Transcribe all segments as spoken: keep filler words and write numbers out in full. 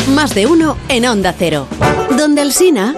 Más de uno en Onda Cero. Donde Alsina.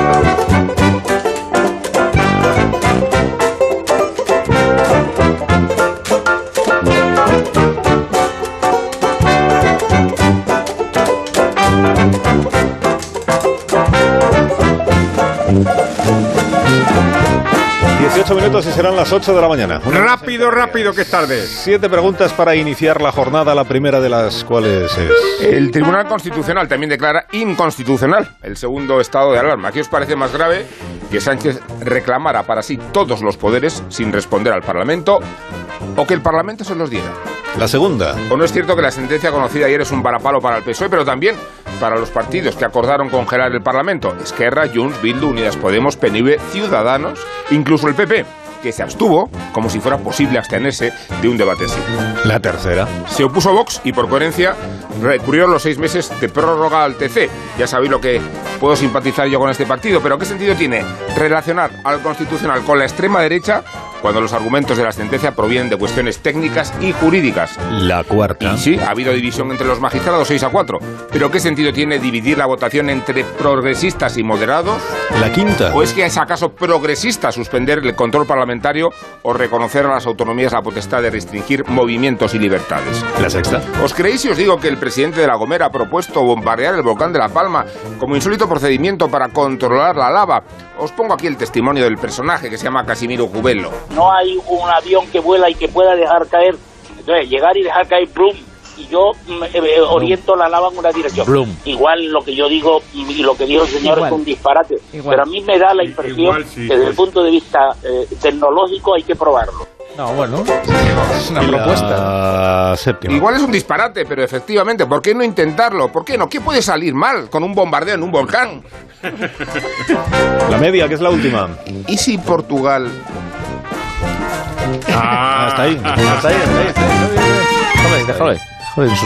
dieciocho minutos y serán las ocho de la mañana. Una rápido, rápido, que es tarde. Siete preguntas para iniciar la jornada, la primera de las cuales es... El Tribunal Constitucional también declara inconstitucional el segundo estado de alarma. ¿Qué os parece más grave? Que Sánchez reclamara para sí todos los poderes sin responder al Parlamento, o que el Parlamento se los diera. La segunda. ¿O no es cierto que la sentencia conocida ayer es un varapalo para el P S O E, pero también para los partidos que acordaron congelar el Parlamento? Esquerra, Junts, Bildu, Unidas Podemos, P N V, Ciudadanos, incluso el P P, que se abstuvo, como si fuera posible abstenerse de un debate así. La tercera. Se opuso Vox y, por coherencia, recurrieron los seis meses de prórroga al T C. Ya sabéis lo que puedo simpatizar yo con este partido, pero ¿qué sentido tiene relacionar al Constitucional con la extrema derecha cuando los argumentos de la sentencia provienen de cuestiones técnicas y jurídicas? La cuarta. Y sí, ha habido división entre los magistrados, seis a cuatro. Pero ¿qué sentido tiene dividir la votación entre progresistas y moderados? La quinta. ¿O es que es acaso progresista suspender el control parlamentario o reconocer a las autonomías la potestad de restringir movimientos y libertades? La sexta. ¿Os creéis si os digo que el presidente de La Gomera ha propuesto bombardear el volcán de La Palma como insólito procedimiento para controlar la lava? Os pongo aquí el testimonio del personaje que se llama Casimiro Jubelo. No hay un avión que vuela y que pueda dejar caer. Entonces, llegar y dejar caer, ¡plum! Y yo eh, oriento la lava en una dirección. Blum. Igual lo que yo digo y lo que dijo el señor Igual. es un disparate. Igual. Pero a mí me da la impresión Igual, sí. que desde el punto de vista eh, tecnológico hay que probarlo. No, bueno, es una propuesta. Séptima. Igual es un disparate, pero efectivamente, ¿por qué no intentarlo? ¿Por qué no? ¿Qué puede salir mal con un bombardeo en un volcán? La media, que es la última. ¿Y si Portugal... Ah, hasta ahí. Hasta ahí, hasta ahí. Déjame, déjame. Joder,